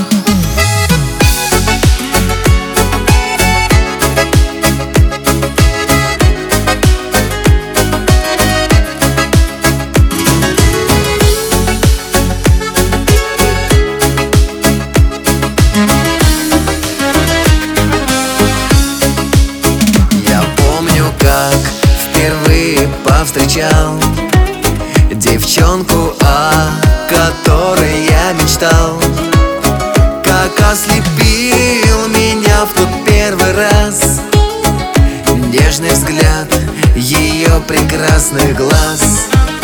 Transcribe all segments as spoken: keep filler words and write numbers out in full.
Повстречал девчонку, о которой я мечтал. Как ослепил меня в тот первый раз нежный взгляд ее прекрасных глаз.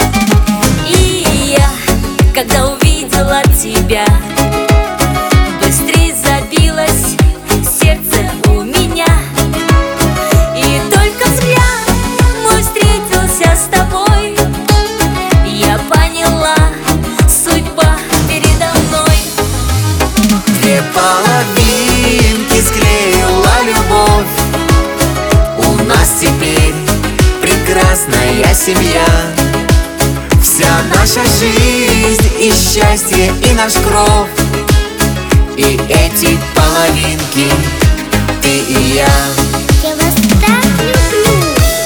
И я, когда увидела тебя, быстрее забилось сердце у меня. И только взгляд мой встретился с тобой, я поняла, судьба передо мной. Две половинки склеила любовь, у нас теперь прекрасная семья. Вся наша жизнь и счастье, и наш кровь, и эти половинки, ты и я. Я вас так люблю,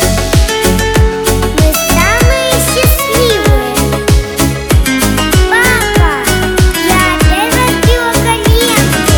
мы самые счастливые. Папа, я опять разбила коленки.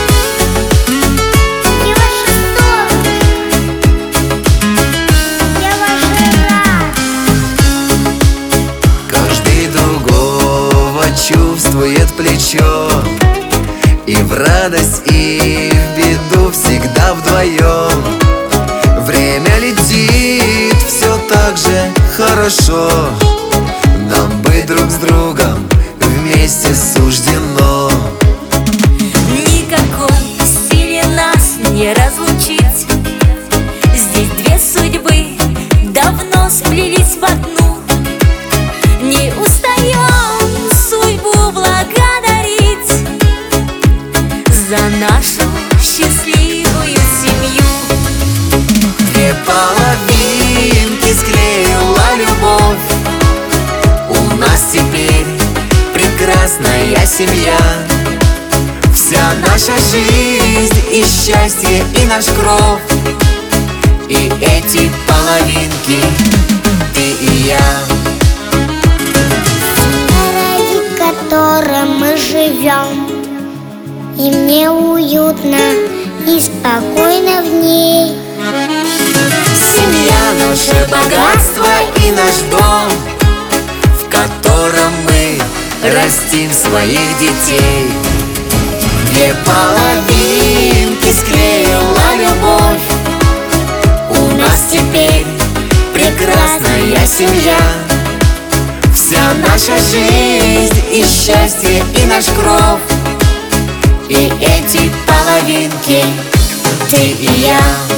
Я ваша солнышко, я ваша радость. Каждый другого чувствует плечо, и в радость, и в беду всегда вдвоем. Время летит все так же хорошо, нам быть друг с другом вместе суждено. Никакой силе нас не разлучить, здесь две судьбы давно сплелись в одну. Не устаем судьбу благодарить за нашу счастливую семью. Две половинки склеила любовь, у нас теперь прекрасная семья. Вся наша жизнь и счастье, и наш кровь, и эти половинки, ты и я. Ради которой мы живем, и мне уютно и спокойно в ней. Семья — наше богатство и наш дом, в котором мы растим своих детей. Две половинки склеила любовь, у нас теперь прекрасная семья. Вся наша жизнь и счастье, и наш кровь, и эти половинки, ты и я.